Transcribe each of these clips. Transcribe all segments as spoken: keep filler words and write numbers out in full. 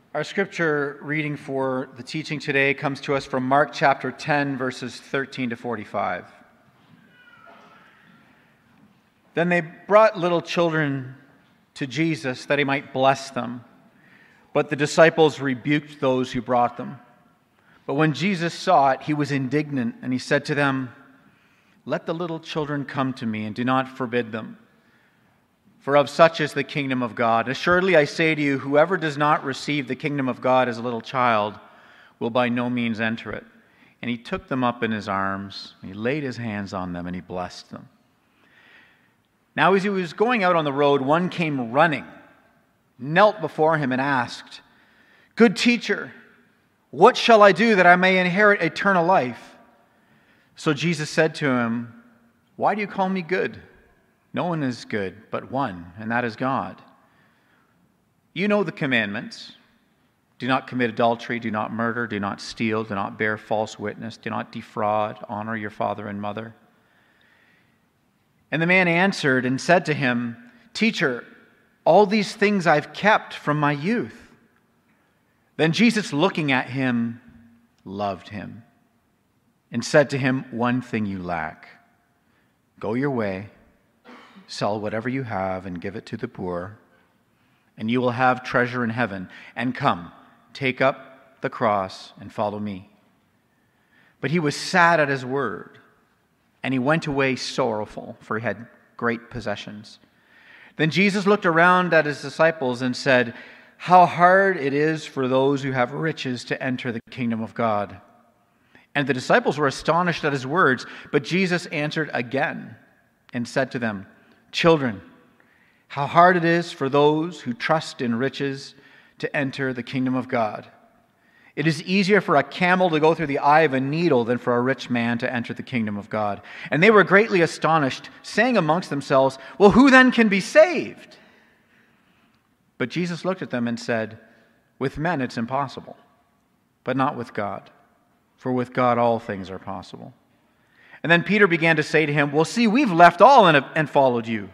Our scripture reading for the teaching today comes to us from Mark chapter ten, verses thirteen to forty-five. Then they brought little children to Jesus that he might bless them. But the disciples rebuked those who brought them. But when Jesus saw it, he was indignant, and he said to them, "Let the little children come to me, and do not forbid them. For of such is the kingdom of God. Assuredly I say to you, whoever does not receive the kingdom of God as a little child will by no means enter it." And he took them up in his arms, and he laid his hands on them, and he blessed them. Now as he was going out on the road, one came running, knelt before him, and asked, "Good teacher, what shall I do that I may inherit eternal life?" So Jesus said to him, "Why do you call me good? No one is good but one, and that is God. You know the commandments. Do not commit adultery, do not murder, do not steal, do not bear false witness, do not defraud, honor your father and mother." And the man answered and said to him, "Teacher, all these things I've kept from my youth." Then Jesus, looking at him, loved him and said to him, "One thing you lack. Go your way, sell whatever you have and give it to the poor, and you will have treasure in heaven. And come, take up the cross and follow me." But he was sad at his word, and he went away sorrowful, for he had great possessions. Then Jesus looked around at his disciples and said, "How hard it is for those who have riches to enter the kingdom of God." And the disciples were astonished at his words, but Jesus answered again and said to them, "Children, how hard it is for those who trust in riches to enter the kingdom of God. It is easier for a camel to go through the eye of a needle than for a rich man to enter the kingdom of God." And they were greatly astonished, saying amongst themselves, "Well, who then can be saved?" But Jesus looked at them and said, "With men it's impossible, but not with God. For with God all things are possible." And then Peter began to say to him, "Well, see, we've left all and, and followed you."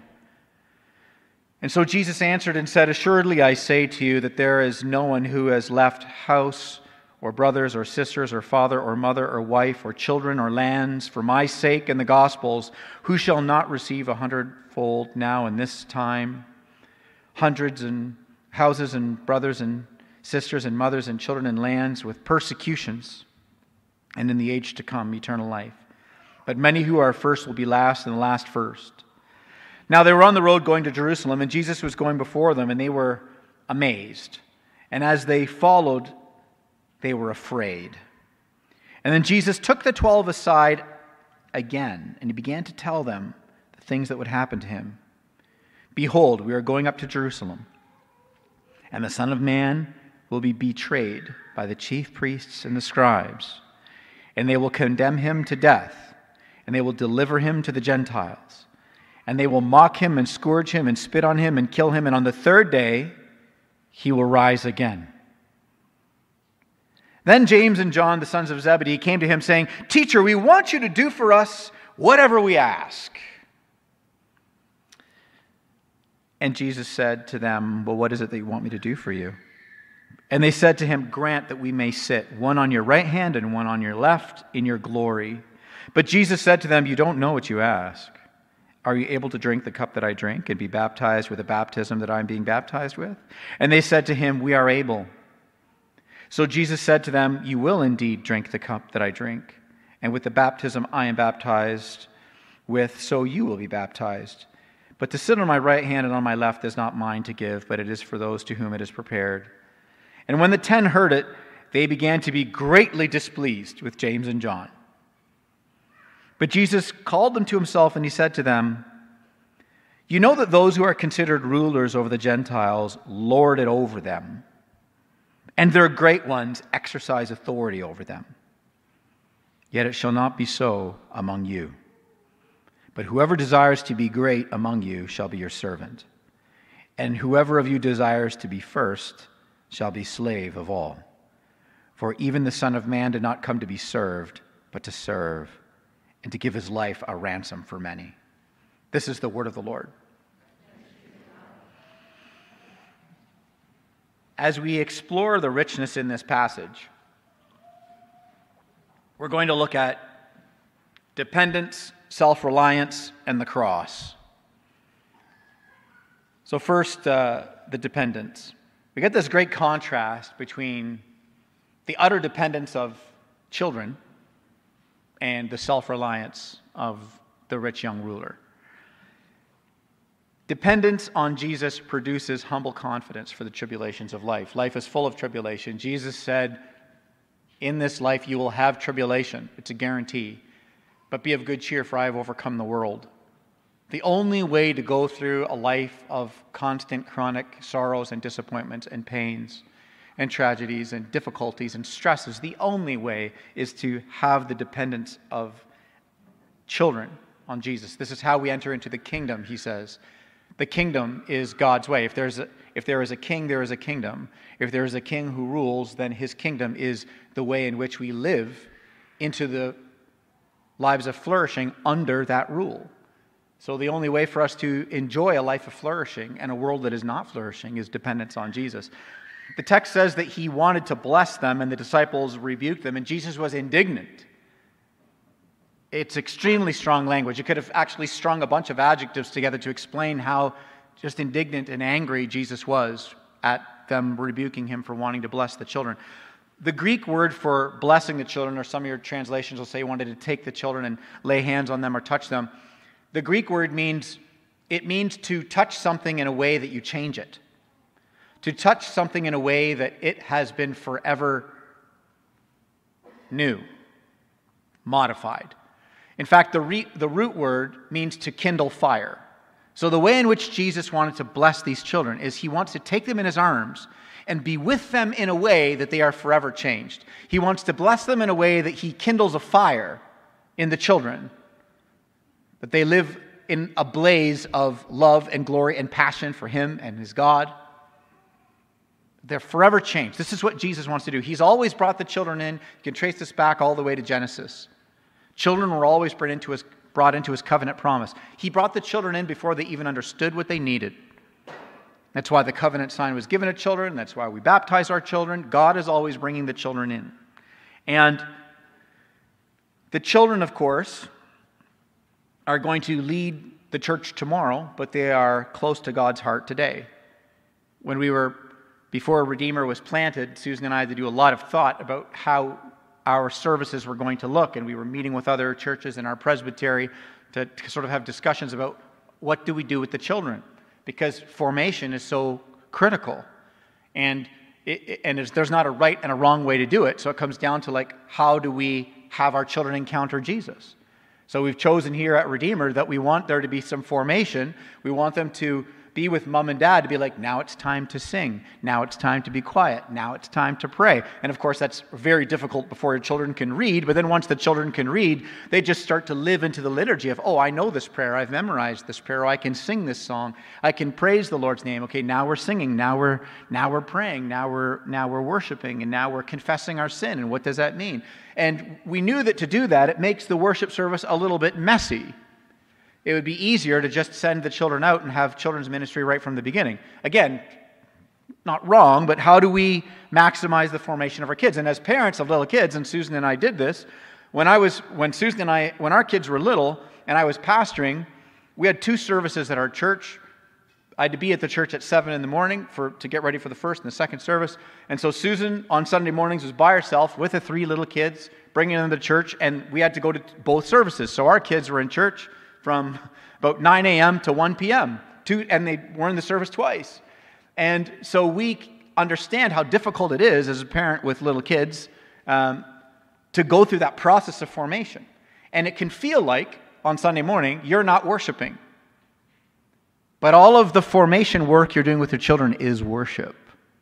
And so Jesus answered and said, "Assuredly I say to you that there is no one who has left house or brothers or sisters or father or mother or wife or children or lands for my sake and the gospel's, who shall not receive a hundredfold now in this time, hundreds and houses and brothers and sisters and mothers and children and lands with persecutions, and in the age to come eternal life. But many who are first will be last, and the last first." Now they were on the road going to Jerusalem, and Jesus was going before them, and they were amazed. And as they followed, they were afraid. And then Jesus took the twelve aside again, and he began to tell them the things that would happen to him. "Behold, we are going up to Jerusalem, and the Son of Man will be betrayed by the chief priests and the scribes, and they will condemn him to death, and they will deliver him to the Gentiles. And they will mock him and scourge him and spit on him and kill him, and on the third day he will rise again." Then James and John, the sons of Zebedee, came to him saying, "Teacher, we want you to do for us whatever we ask." And Jesus said to them, "Well, what is it that you want me to do for you?" And they said to him, "Grant that we may sit, one on your right hand and one on your left, in your glory." But Jesus said to them, "You don't know what you ask. Are you able to drink the cup that I drink and be baptized with the baptism that I am being baptized with?" And they said to him, "We are able." So Jesus said to them, "You will indeed drink the cup that I drink, and with the baptism I am baptized with, so you will be baptized. But to sit on my right hand and on my left is not mine to give, but it is for those to whom it is prepared." And when the ten heard it, they began to be greatly displeased with James and John. But Jesus called them to himself, and he said to them, "You know that those who are considered rulers over the Gentiles lord it over them, and their great ones exercise authority over them. Yet it shall not be so among you. But whoever desires to be great among you shall be your servant. And whoever of you desires to be first shall be slave of all. For even the Son of Man did not come to be served, but to serve, and to give his life a ransom for many." This is the word of the Lord. as we explore the richness in this passage, we're going to look at dependence, self-reliance, and the cross. So first, uh, the dependence. We get this great contrast between the utter dependence of children and the self-reliance of the rich young ruler. Dependence on Jesus produces humble confidence for the tribulations of life. Life is full of tribulation. Jesus said, in this life you will have tribulation. It's a guarantee. But be of good cheer, for I have overcome the world. The only way to go through a life of constant chronic sorrows and disappointments and pains and tragedies and difficulties and stresses, the only way is to have the dependence of children on Jesus. This is how we enter into the kingdom, he says. The kingdom is God's way. If there's a, if there is a king, there is a kingdom. If there is a king who rules, then his kingdom is the way in which we live into the lives of flourishing under that rule. So the only way for us to enjoy a life of flourishing and a world that is not flourishing is dependence on Jesus. The text says that he wanted to bless them and the disciples rebuked them, and Jesus was indignant. It's extremely strong language. You could have actually strung a bunch of adjectives together to explain how just indignant and angry Jesus was at them rebuking him for wanting to bless the children. The Greek word for blessing the children, or some of your translations will say he wanted to take the children and lay hands on them or touch them. The Greek word means, it means to touch something in a way that you change it. To touch something in a way that it has been forever new, modified. In fact, the, re, the root word means to kindle fire. So the way in which Jesus wanted to bless these children is he wants to take them in his arms and be with them in a way that they are forever changed. He wants to bless them in a way that he kindles a fire in the children, that they live in a blaze of love and glory and passion for him and his God. They're forever changed. This is what Jesus wants to do. He's always brought the children in. You can trace this back all the way to Genesis. Children were always brought into his, brought into his covenant promise. He brought the children in before they even understood what they needed. That's why the covenant sign was given to children. That's why we baptize our children. God is always bringing the children in. And the children, of course, are going to lead the church tomorrow, but they are close to God's heart today. When we were, before Redeemer was planted, Susan and I had to do a lot of thought about how our services were going to look, and we were meeting with other churches in our presbytery to, to sort of have discussions about what do we do with the children, because formation is so critical, and it, and there's not a right and a wrong way to do it. So it comes down to, like, how do we have our children encounter Jesus? So we've chosen here at Redeemer that we want there to be some formation. We want them to be with mom and dad, to be like, now it's time to sing. Now it's time to be quiet. Now it's time to pray. And of course, that's very difficult before your children can read. But then once the children can read, they just start to live into the liturgy of, oh, I know this prayer. I've memorized this prayer. Oh, I can sing this song. I can praise the Lord's name. Okay, now we're singing. Now we're now we're praying. Now we're now we're worshiping. And now we're confessing our sin. And what does that mean? And we knew that to do that, it makes the worship service a little bit messy. It would be easier to just send the children out and have children's ministry right from the beginning. Again, not wrong, but how do we maximize the formation of our kids? And as parents of little kids, and Susan and I did this, when I was, when Susan and I, when our kids were little and I was pastoring, we had two services at our church. I had to be at the church at seven in the morning for to get ready for the first and the second service. And so Susan on Sunday mornings was by herself with the three little kids, bringing them to church, and we had to go to both services. So our kids were in church from about nine a.m. to one p.m., Two, and they were in the service twice. And so we understand how difficult it is as a parent with little kids um, to go through that process of formation. And it can feel like, on Sunday morning, you're not worshiping. But all of the formation work you're doing with your children is worship.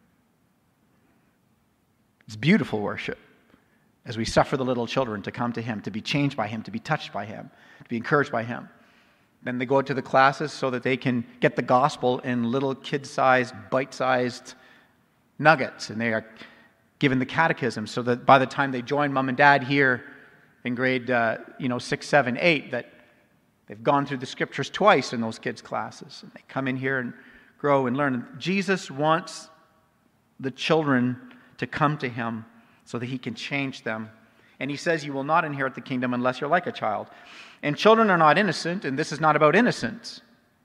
It's beautiful worship as we suffer the little children to come to Him, to be changed by Him, to be touched by Him, to be encouraged by Him. Then they go to the classes so that they can get the gospel in little kid-sized, bite-sized nuggets, and they are given the catechism so that by the time they join mom and dad here in grade uh, you know, six, seven, eight, that they've gone through the scriptures twice in those kids' classes. And they come in here and grow and learn. Jesus wants the children to come to him so that he can change them. And he says, you will not inherit the kingdom unless you're like a child. And children are not innocent, and this is not about innocence.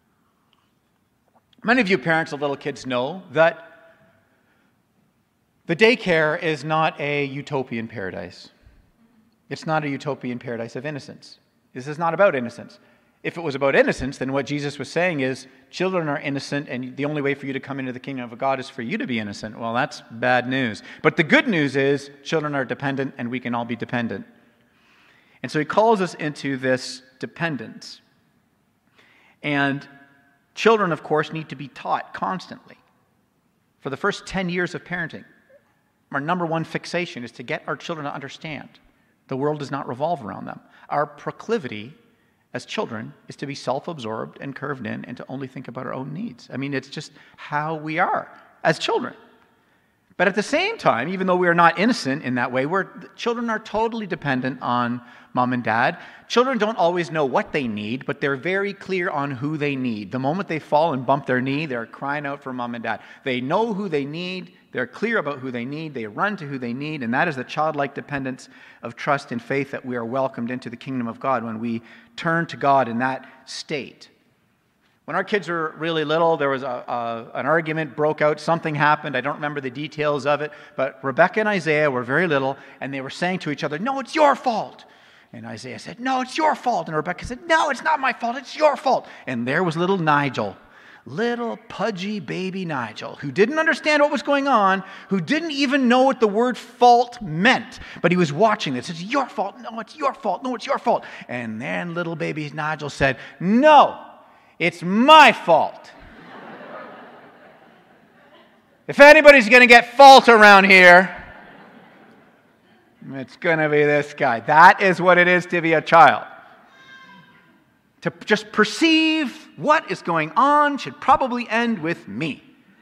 Many of you parents of little kids know that the daycare is not a utopian paradise. It's not a utopian paradise of innocence. This is not about innocence. If it was about innocence, then what Jesus was saying is children are innocent, and the only way for you to come into the kingdom of God is for you to be innocent. Well, that's bad news. But the good news is children are dependent, and we can all be dependent. And so he calls us into this dependence. And children, of course, need to be taught constantly. For the first ten years of parenting, our number one fixation is to get our children to understand the world does not revolve around them. Our proclivity as children is to be self-absorbed and curved in and to only think about our own needs. I mean, it's just how we are as children. But at the same time, even though we are not innocent in that way, we're, children are totally dependent on mom and dad. Children don't always know what they need, but they're very clear on who they need. The moment they fall and bump their knee, they're crying out for mom and dad. They know who they need. They're clear about who they need. They run to who they need. And that is the childlike dependence of trust and faith that we are welcomed into the kingdom of God when we turn to God in that state. When our kids were really little, there was a, a, an argument broke out. Something happened. I don't remember the details of it. But Rebecca and Isaiah were very little, and they were saying to each other, no, it's your fault. And Isaiah said, no, it's your fault. And Rebecca said, no, it's not my fault. It's your fault. And there was little Nigel, little pudgy baby Nigel, who didn't understand what was going on, who didn't even know what the word fault meant. But he was watching this. It's your fault. No, it's your fault. No, it's your fault. And then little baby Nigel said, no. It's my fault. If anybody's going to get fault around here, it's going to be this guy. That is what it is to be a child. To just perceive what is going on should probably end with me.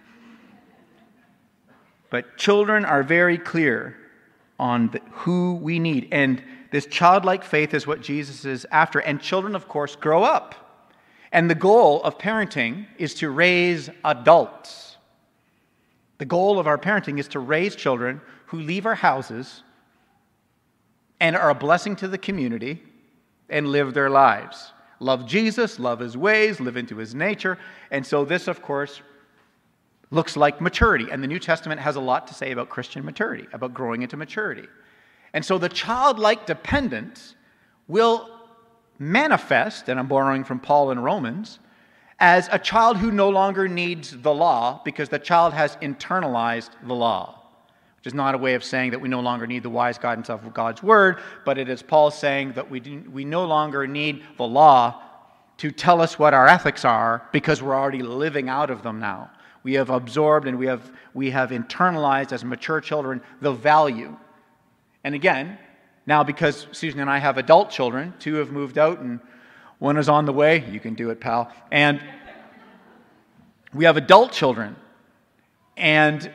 But children are very clear on the, who we need. And this childlike faith is what Jesus is after. And children, of course, grow up. And the goal of parenting is to raise adults. The goal of our parenting is to raise children who leave our houses and are a blessing to the community and live their lives. Love Jesus, love his ways, live into his nature. And so this, of course, looks like maturity. And the New Testament has a lot to say about Christian maturity, about growing into maturity. And so the childlike dependence will manifest, and I'm borrowing from Paul in Romans, as a child who no longer needs the law because the child has internalized the law, which is not a way of saying that we no longer need the wise guidance of God's word, but it is Paul saying that we, do, we no longer need the law to tell us what our ethics are because we're already living out of them now. We have absorbed and we have, we have internalized as mature children the value. And again, now, because Susan and I have adult children, two have moved out and one is on the way. You can do it, pal. And we have adult children. And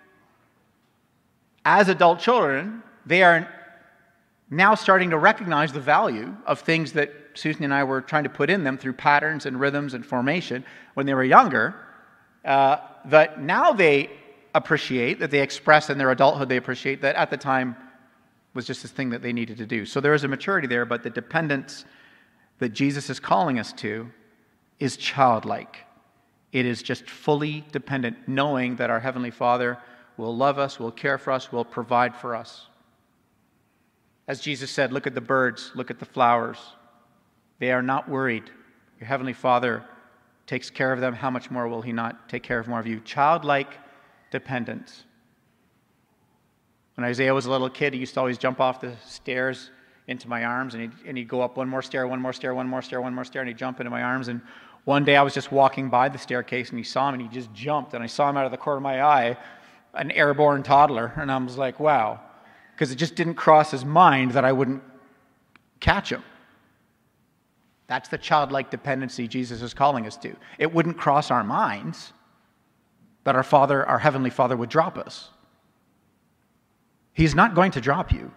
as adult children, they are now starting to recognize the value of things that Susan and I were trying to put in them through patterns and rhythms and formation when they were younger, uh, that now they appreciate, that they express in their adulthood, they appreciate that at the time was just this thing that they needed to do. So there is a maturity there, but the dependence that Jesus is calling us to is childlike. It is just fully dependent, knowing that our Heavenly Father will love us, will care for us, will provide for us. As Jesus said, look at the birds, look at the flowers. They are not worried. Your Heavenly Father takes care of them. How much more will he not take care of more of you? Childlike dependence. When Isaiah was a little kid, he used to always jump off the stairs into my arms, and he'd, and he'd go up one more stair, one more stair, one more stair, one more stair, and he'd jump into my arms. And one day I was just walking by the staircase, and he saw him, and he just jumped, and I saw him out of the corner of my eye, an airborne toddler, and I was like, wow, because it just didn't cross his mind that I wouldn't catch him. That's the childlike dependency Jesus is calling us to. It wouldn't cross our minds that our Father, our Heavenly Father, would drop us. He's not going to drop you.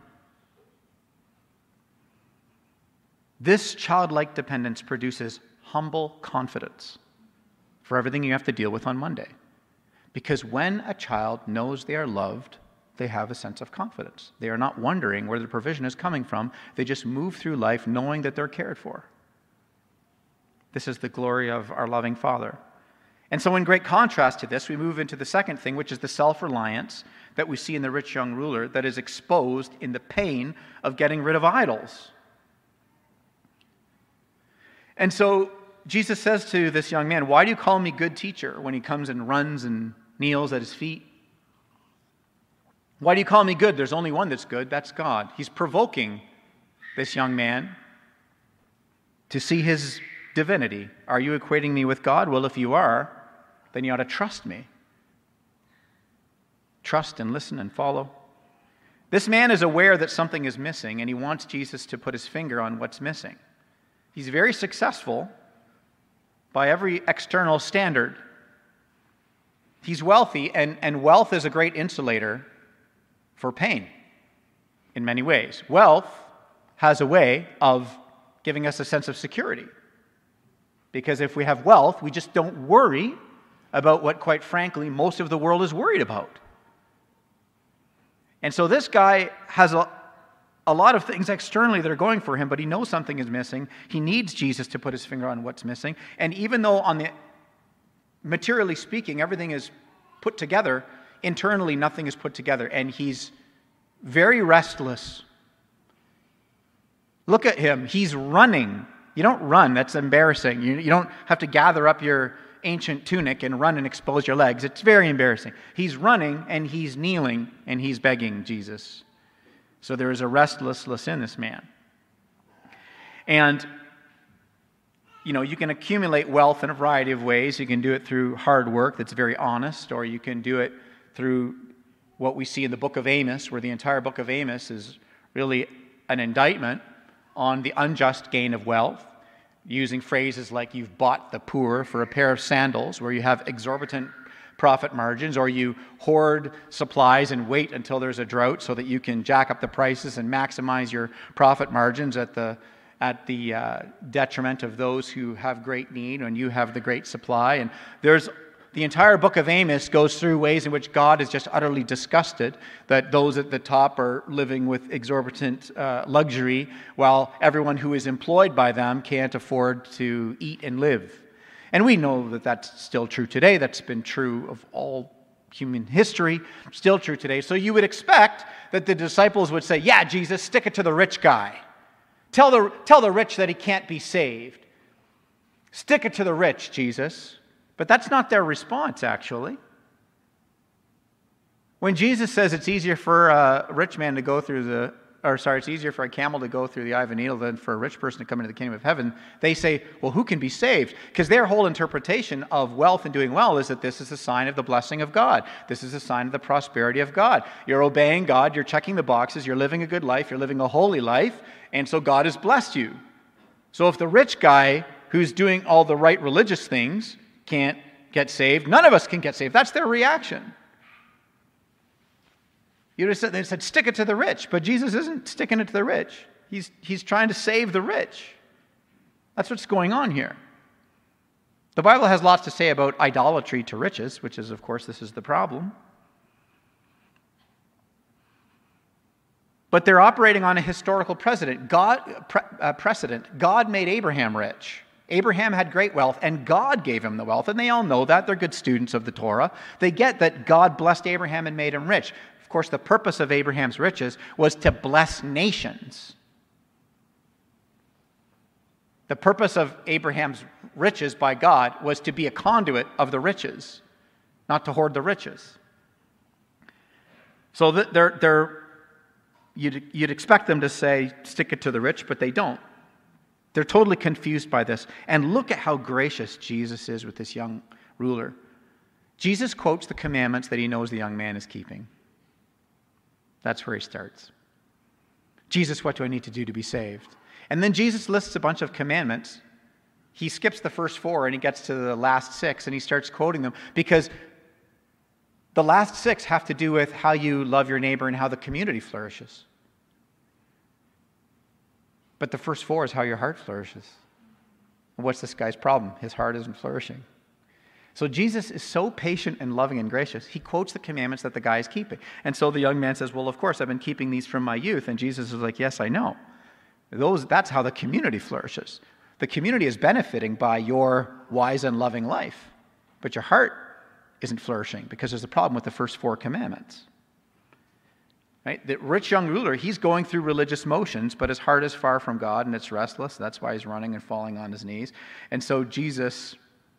This childlike dependence produces humble confidence for everything you have to deal with on Monday. Because when a child knows they are loved, they have a sense of confidence. They are not wondering where the provision is coming from. They just move through life knowing that they're cared for. This is the glory of our loving Father. And so in great contrast to this, we move into the second thing, which is the self-reliance that we see in the rich young ruler that is exposed in the pain of getting rid of idols. And so Jesus says to this young man, "Why do you call me good teacher?" when he comes and runs and kneels at his feet. Why do you call me good? There's only one that's good, that's God. He's provoking this young man to see his divinity. Are you equating me with God? Well, if you are, then you ought to trust me. Trust and listen and follow. This man is aware that something is missing, and he wants Jesus to put his finger on what's missing. He's very successful by every external standard. He's wealthy, and, and wealth is a great insulator for pain in many ways. Wealth has a way of giving us a sense of security. Because if we have wealth, we just don't worry about what, quite frankly, most of the world is worried about. And so this guy has a, a lot of things externally that are going for him, but he knows something is missing. He needs Jesus to put his finger on what's missing. And even though on the materially speaking, everything is put together, internally nothing is put together, and he's very restless. Look at him. He's running. You don't run. That's embarrassing. You, you don't have to gather up your ancient tunic and run and expose your legs. It's very embarrassing. He's running, and he's kneeling, and he's begging Jesus. So there is a restlessness in this man. And you know, you can accumulate wealth in a variety of ways. You can do it through hard work that's very honest, or you can do it through what we see in the book of Amos, where the entire book of Amos is really an indictment on the unjust gain of wealth, using phrases like "you've bought the poor for a pair of sandals," where you have exorbitant profit margins, or you hoard supplies and wait until there's a drought so that you can jack up the prices and maximize your profit margins at the at the uh, detriment of those who have great need, and you have the great supply. And there's the entire book of Amos goes through ways in which God is just utterly disgusted that those at the top are living with exorbitant uh, luxury, while everyone who is employed by them can't afford to eat and live. And we know that that's still true today. That's been true of all human history, still true today. So you would expect that the disciples would say, "Yeah, Jesus, stick it to the rich guy. Tell the, tell the rich that he can't be saved. Stick it to the rich, Jesus." But that's not their response, actually. When Jesus says it's easier for a rich man to go through the, or sorry, it's easier for a camel to go through the eye of a needle than for a rich person to come into the kingdom of heaven, they say, well, who can be saved? Because their whole interpretation of wealth and doing well is that this is a sign of the blessing of God. This is a sign of the prosperity of God. You're obeying God, you're checking the boxes, you're living a good life, you're living a holy life, and so God has blessed you. So if the rich guy who's doing all the right religious things can't get saved, none of us can get saved. That's their reaction. You just said, they said, stick it to the rich. But Jesus isn't sticking it to the rich. He's, he's trying to save the rich. That's what's going on here. The Bible has lots to say about idolatry to riches, which is, of course, this is the problem. But they're operating on a historical precedent. God, pre, uh, precedent. God made Abraham rich. Abraham had great wealth, and God gave him the wealth. And they all know that. They're good students of the Torah. They get that God blessed Abraham and made him rich. Of course, the purpose of Abraham's riches was to bless nations. The purpose of Abraham's riches by God was to be a conduit of the riches, not to hoard the riches. So they're, they're, you'd, you'd expect them to say, stick it to the rich, but they don't. They're totally confused by this. And look at how gracious Jesus is with this young ruler. Jesus quotes the commandments that he knows the young man is keeping. That's where he starts. Jesus, what do I need to do to be saved? And then Jesus lists a bunch of commandments. He skips the first four and he gets to the last six and he starts quoting them because the last six have to do with how you love your neighbor and how the community flourishes. But the first four is how your heart flourishes. And what's this guy's problem? His heart isn't flourishing. So Jesus is so patient and loving and gracious, he quotes the commandments that the guy is keeping. And so the young man says, well, of course, I've been keeping these from my youth. And Jesus is like, yes, I know. Those, that's how the community flourishes. The community is benefiting by your wise and loving life. But your heart isn't flourishing because there's a problem with the first four commandments. Right? The rich young ruler, he's going through religious motions, but his heart is far from God and it's restless. That's why he's running and falling on his knees. And so Jesus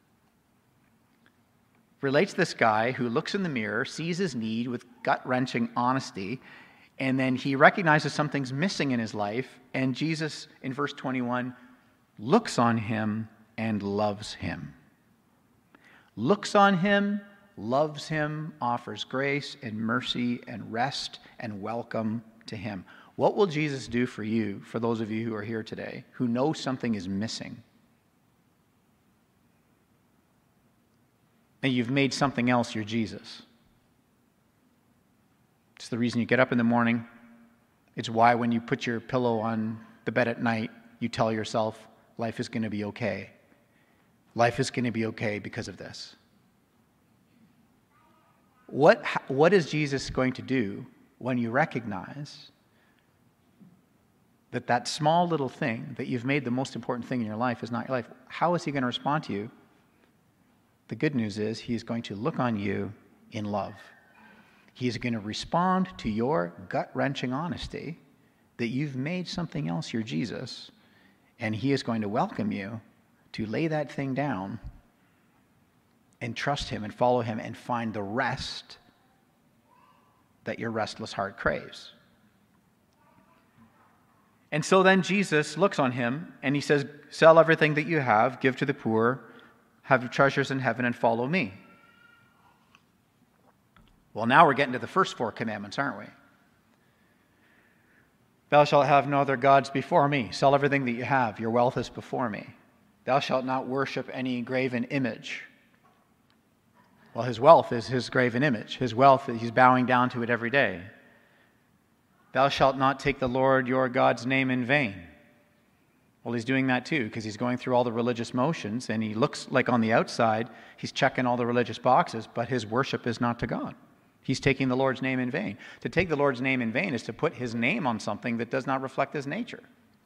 relates this guy who looks in the mirror, sees his need with gut-wrenching honesty, and then he recognizes something's missing in his life, and Jesus, in verse twenty-one, looks on him and loves him. Looks on him, loves him, offers grace and mercy and rest and welcome to him. What will Jesus do for you, for those of you who are here today, who know something is missing? And you've made something else your Jesus. It's the reason you get up in the morning. It's why when you put your pillow on the bed at night, you tell yourself, life is going to be okay. Life is going to be okay because of this. What, what is Jesus going to do when you recognize that that small little thing that you've made the most important thing in your life is not your life? How is he going to respond to you? The good news is he's going to look on you in love. He's going to respond to your gut-wrenching honesty that you've made something else your Jesus, and he is going to welcome you to lay that thing down and trust him and follow him and find the rest that your restless heart craves. And so then Jesus looks on him and he says, sell everything that you have, give to the poor, have your treasures in heaven, and follow me. Well, now we're getting to the first four commandments, aren't we? Thou shalt have no other gods before me. Sell everything that you have. Your wealth is before me. Thou shalt not worship any graven image. Well, his wealth is his graven image. His wealth, he's bowing down to it every day. Thou shalt not take the Lord your God's name in vain. Well, he's doing that too because he's going through all the religious motions and he looks like on the outside he's checking all the religious boxes, but his worship is not to God. He's taking the Lord's name in vain. To take the Lord's name in vain is to put his name on something that does not reflect his nature.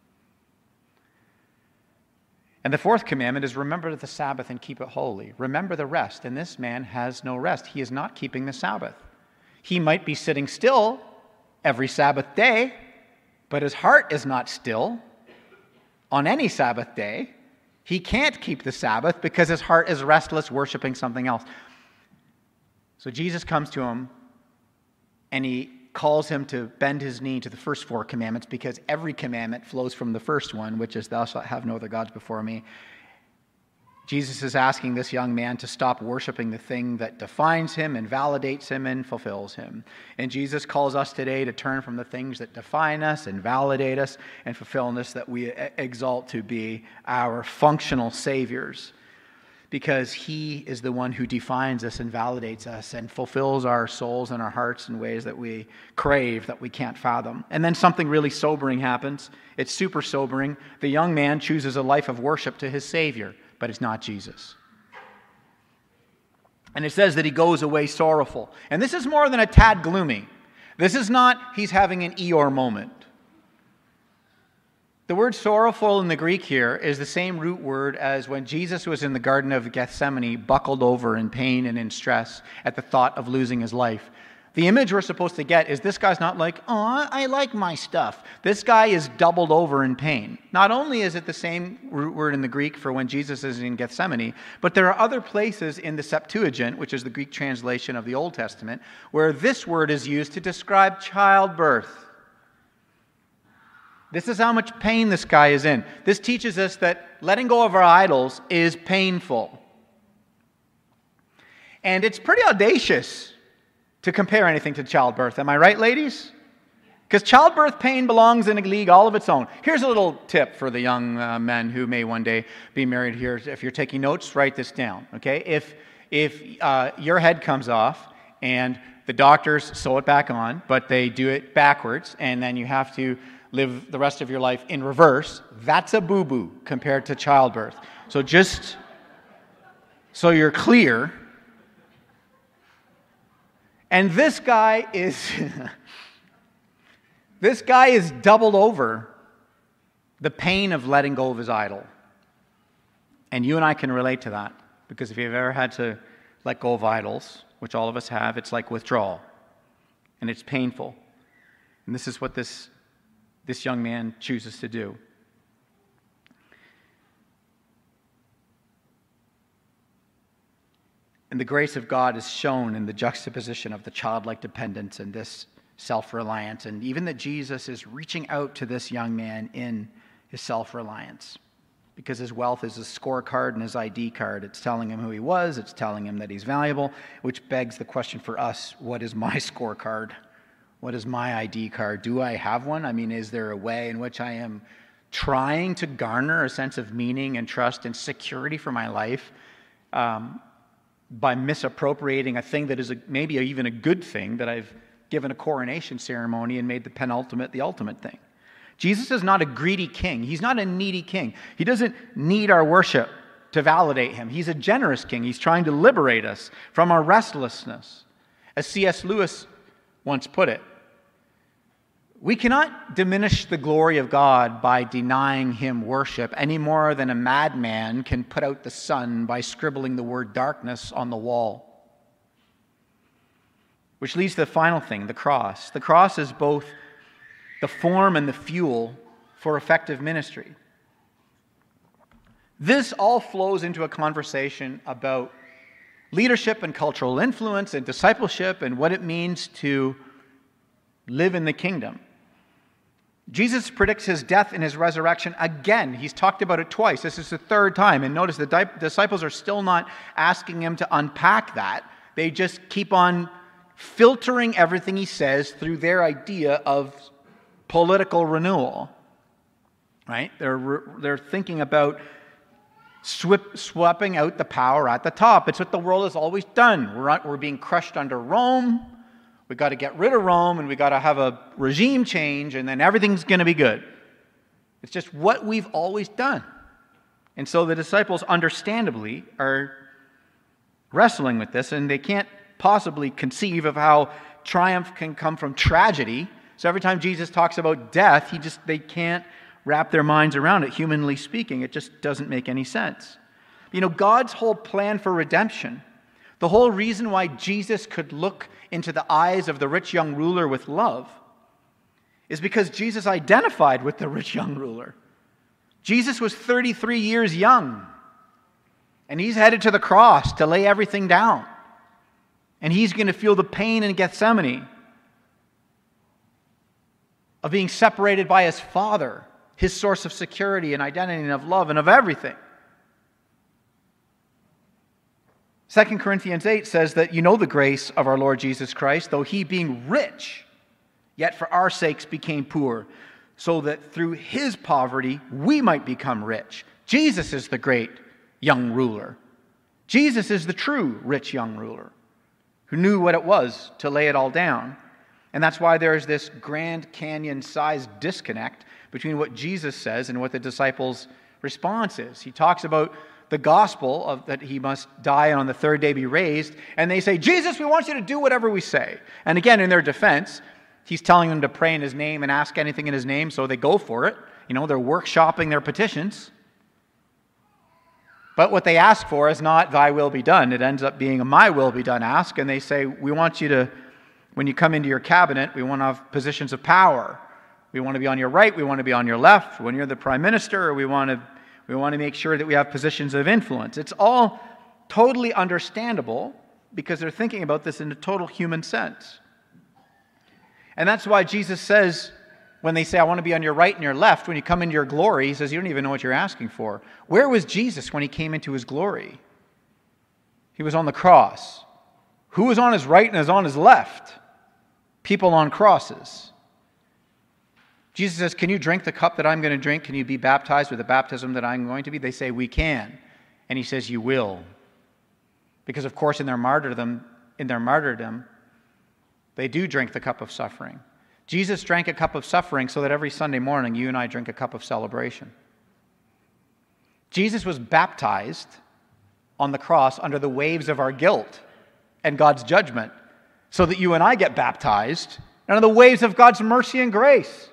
And the fourth commandment is remember the Sabbath and keep it holy. Remember the rest. And this man has no rest. He is not keeping the Sabbath. He might be sitting still every Sabbath day, but his heart is not still on any Sabbath day. He can't keep the Sabbath because his heart is restless, worshiping something else. So Jesus comes to him and he calls him to bend his knee to the first four commandments because every commandment flows from the first one, which is thou shalt have no other gods before me. Jesus is asking this young man to stop worshiping the thing that defines him and validates him and fulfills him. And Jesus calls us today to turn from the things that define us and validate us and fulfill us that we exalt to be our functional saviors, because he is the one who defines us and validates us and fulfills our souls and our hearts in ways that we crave, that we can't fathom. And then something really sobering happens. It's super sobering. The young man chooses a life of worship to his Savior, but it's not Jesus. And it says that he goes away sorrowful. And this is more than a tad gloomy. This is not he's having an Eeyore moment. The word sorrowful in the Greek here is the same root word as when Jesus was in the Garden of Gethsemane, buckled over in pain and in stress at the thought of losing his life. The image we're supposed to get is this guy's not like, oh, I like my stuff. This guy is doubled over in pain. Not only is it the same root word in the Greek for when Jesus is in Gethsemane, but there are other places in the Septuagint, which is the Greek translation of the Old Testament, where this word is used to describe childbirth. This is how much pain this guy is in. This teaches us that letting go of our idols is painful. And it's pretty audacious to compare anything to childbirth. Am I right, ladies? Because childbirth pain belongs in a league all of its own. Here's a little tip for the young uh, men who may one day be married here. If you're taking notes, write this down, okay? If, if uh, your head comes off and the doctors sew it back on, but they do it backwards, and then you have to live the rest of your life in reverse, that's a boo-boo compared to childbirth. So just, so you're clear. And this guy is, this guy is doubled over the pain of letting go of his idol. And you and I can relate to that, because if you've ever had to let go of idols, which all of us have, it's like withdrawal, and it's painful. And this is what this, this young man chooses to do. And the grace of God is shown in the juxtaposition of the childlike dependence and this self-reliance, and even that Jesus is reaching out to this young man in his self-reliance, because his wealth is his scorecard and his I D card. It's telling him who he was, it's telling him that he's valuable, which begs the question for us, what is my scorecard? What is my I D card? Do I have one? I mean, is there a way in which I am trying to garner a sense of meaning and trust and security for my life um, by misappropriating a thing that is a, maybe even a good thing, that I've given a coronation ceremony and made the penultimate the ultimate thing? Jesus is not a greedy king. He's not a needy king. He doesn't need our worship to validate him. He's a generous king. He's trying to liberate us from our restlessness. As C S Lewis once put it, we cannot diminish the glory of God by denying him worship any more than a madman can put out the sun by scribbling the word darkness on the wall. Which leads to the final thing, the cross. The cross is both the form and the fuel for effective ministry. This all flows into a conversation about leadership and cultural influence and discipleship and what it means to live in the kingdom. Jesus predicts his death and his resurrection again. He's talked about it twice. This is the third time. And notice the di- disciples are still not asking him to unpack that. They just keep on filtering everything he says through their idea of political renewal. Right? They're, they're thinking about swip, swapping out the power at the top. It's what the world has always done. We're, we're being crushed under Rome. We've got to get rid of Rome, and we've got to have a regime change, and then everything's going to be good. It's just what we've always done. And so the disciples, understandably, are wrestling with this, and they can't possibly conceive of how triumph can come from tragedy. So every time Jesus talks about death, he just they can't wrap their minds around it, humanly speaking. It just doesn't make any sense. You know, God's whole plan for redemption, the whole reason why Jesus could look into the eyes of the rich young ruler with love, is because Jesus identified with the rich young ruler. Jesus was thirty-three years young, and he's headed to the cross to lay everything down. And he's going to feel the pain in Gethsemane of being separated by his Father, his source of security and identity and of love and of everything. Second Corinthians eight says that you know the grace of our Lord Jesus Christ, though he being rich, yet for our sakes became poor, so that through his poverty we might become rich. Jesus is the great young ruler. Jesus is the true rich young ruler who knew what it was to lay it all down. And that's why there's this Grand Canyon-sized disconnect between what Jesus says and what the disciples' response is. He talks about the gospel of that he must die and on the third day be raised, and they say, Jesus, we want you to do whatever we say. And again, in their defense, he's telling them to pray in his name and ask anything in his name, so they go for it. You know, they're workshopping their petitions. But what they ask for is not thy will be done. It ends up being a my will be done ask, and they say, we want you to, when you come into your cabinet, we want to have positions of power. We want to be on your right, we want to be on your left. When you're the prime minister, we want to We want to make sure that we have positions of influence. It's all totally understandable because they're thinking about this in a total human sense. And that's why Jesus says, when they say, I want to be on your right and your left, when you come into your glory, he says, you don't even know what you're asking for. Where was Jesus when he came into his glory? He was on the cross. Who was on his right and is on his left? People on crosses. Jesus says, can you drink the cup that I'm going to drink? Can you be baptized with the baptism that I'm going to be? They say, we can. And he says, you will. Because, of course, in their martyrdom, in their martyrdom, they do drink the cup of suffering. Jesus drank a cup of suffering so that every Sunday morning you and I drink a cup of celebration. Jesus was baptized on the cross under the waves of our guilt and God's judgment, so that you and I get baptized under the waves of God's mercy and grace.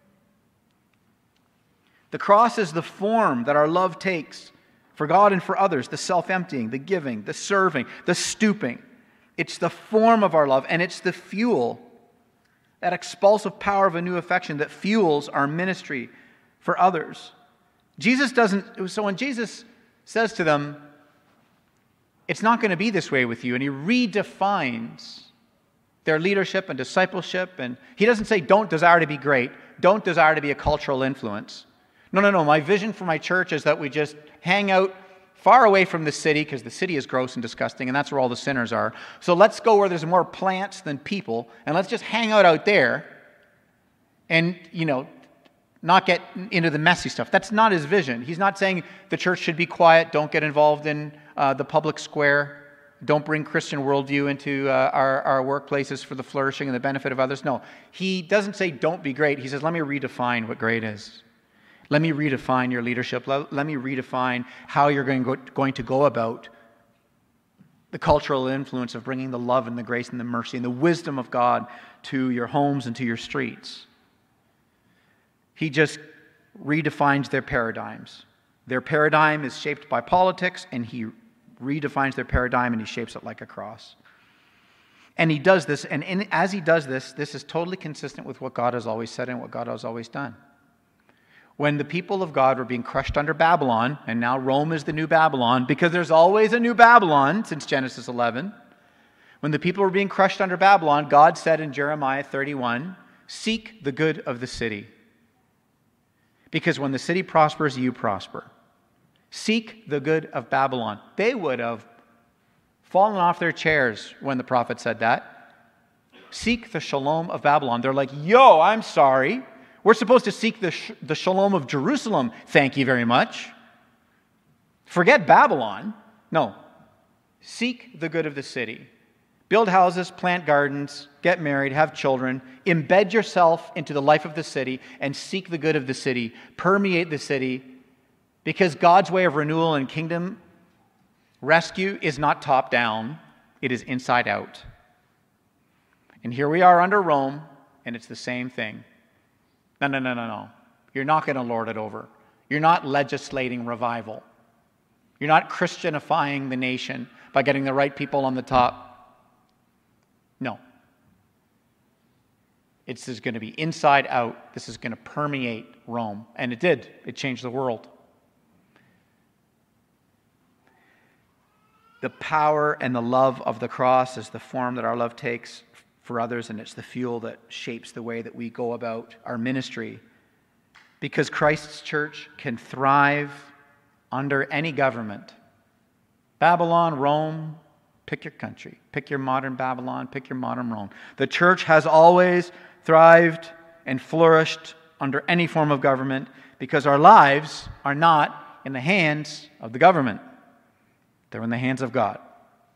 The cross is the form that our love takes for God and for others, the self-emptying, the giving, the serving, the stooping. It's the form of our love, and it's the fuel, that expulsive power of a new affection that fuels our ministry for others. Jesus doesn't, so when Jesus says to them, it's not going to be this way with you, and he redefines their leadership and discipleship, and he doesn't say, don't desire to be great, don't desire to be a cultural influence. No, no, no, my vision for my church is that we just hang out far away from the city, because the city is gross and disgusting, and that's where all the sinners are. So let's go where there's more plants than people, and let's just hang out out there and, you know, not get into the messy stuff. That's not his vision. He's not saying the church should be quiet, don't get involved in uh, the public square, don't bring Christian worldview into uh, our, our workplaces for the flourishing and the benefit of others. No, he doesn't say don't be great. He says, let me redefine what great is. Let me redefine your leadership. Let, let me redefine how you're going, go, going to go about the cultural influence of bringing the love and the grace and the mercy and the wisdom of God to your homes and to your streets. He just redefines their paradigms. Their paradigm is shaped by politics, and he redefines their paradigm and he shapes it like a cross. And he does this, and in, as he does this, this is totally consistent with what God has always said and what God has always done. When the people of God were being crushed under Babylon, and now Rome is the new Babylon, because there's always a new Babylon since Genesis eleven. When the people were being crushed under Babylon, God said in Jeremiah thirty-one, seek the good of the city. Because when the city prospers, you prosper. Seek the good of Babylon. They would have fallen off their chairs when the prophet said that. Seek the shalom of Babylon. They're like, yo, I'm sorry. We're supposed to seek the, sh- the shalom of Jerusalem. Thank you very much. Forget Babylon. No. Seek the good of the city. Build houses, plant gardens, get married, have children. Embed yourself into the life of the city and seek the good of the city. Permeate the city, because God's way of renewal and kingdom rescue is not top down. It is inside out. And here we are under Rome, and it's the same thing. No, no, no, no, no. You're not going to lord it over. You're not legislating revival. You're not Christianifying the nation by getting the right people on the top. No. It's just going to be inside out. This is going to permeate Rome. And it did. It changed the world. The power and the love of the cross is the form that our love takes for others, and it's the fuel that shapes the way that we go about our ministry. Because Christ's church can thrive under any government. Babylon, Rome, pick your country. Pick your modern Babylon, pick your modern Rome. The church has always thrived and flourished under any form of government because our lives are not in the hands of the government. They're in the hands of God.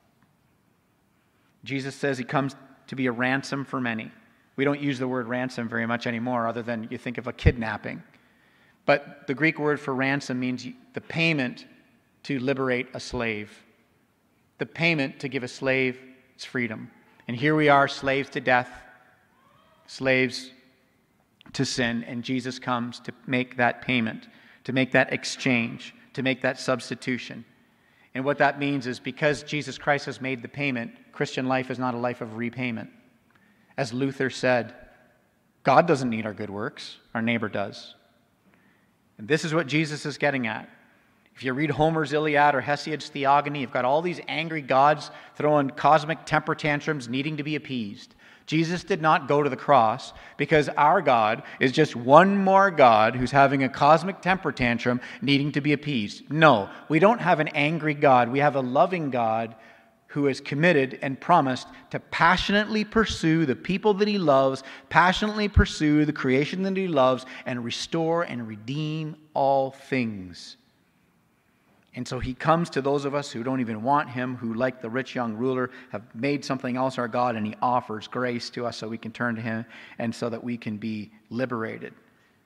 Jesus says he comes to be a ransom for many. We don't use the word ransom very much anymore, other than you think of a kidnapping. But the Greek word for ransom means the payment to liberate a slave. The payment to give a slave its freedom. And here we are, slaves to death, slaves to sin, and Jesus comes to make that payment, to make that exchange, to make that substitution. And what that means is because Jesus Christ has made the payment, Christian life is not a life of repayment. As Luther said, God doesn't need our good works, our neighbor does. And this is what Jesus is getting at. If you read Homer's Iliad or Hesiod's Theogony, you've got all these angry gods throwing cosmic temper tantrums, needing to be appeased. Jesus did not go to the cross because our God is just one more God who's having a cosmic temper tantrum needing to be appeased. No, we don't have an angry God. We have a loving God who is committed and promised to passionately pursue the people that he loves, passionately pursue the creation that he loves, and restore and redeem all things. And so he comes to those of us who don't even want him, who, like the rich young ruler, have made something else our God, and he offers grace to us so we can turn to him and so that we can be liberated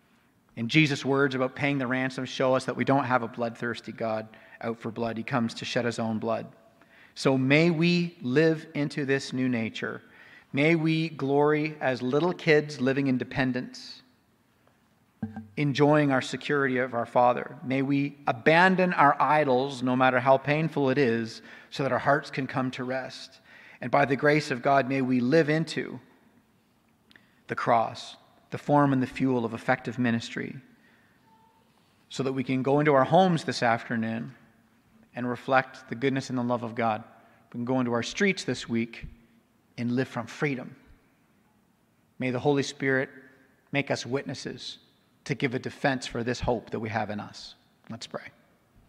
And Jesus' words about paying the ransom show us that we don't have a bloodthirsty God out for blood. He comes to shed his own blood. So may we live into this new nature. May we glory as little kids living in dependence, enjoying our security of our Father. May we abandon our idols, no matter how painful it is, so that our hearts can come to rest. And by the grace of God, may we live into the cross, the form and the fuel of effective ministry, so that we can go into our homes this afternoon and reflect the goodness and the love of God. We can go into our streets this week and live from freedom. May the Holy Spirit make us witnesses to give a defense for this hope that we have in us. Let's pray.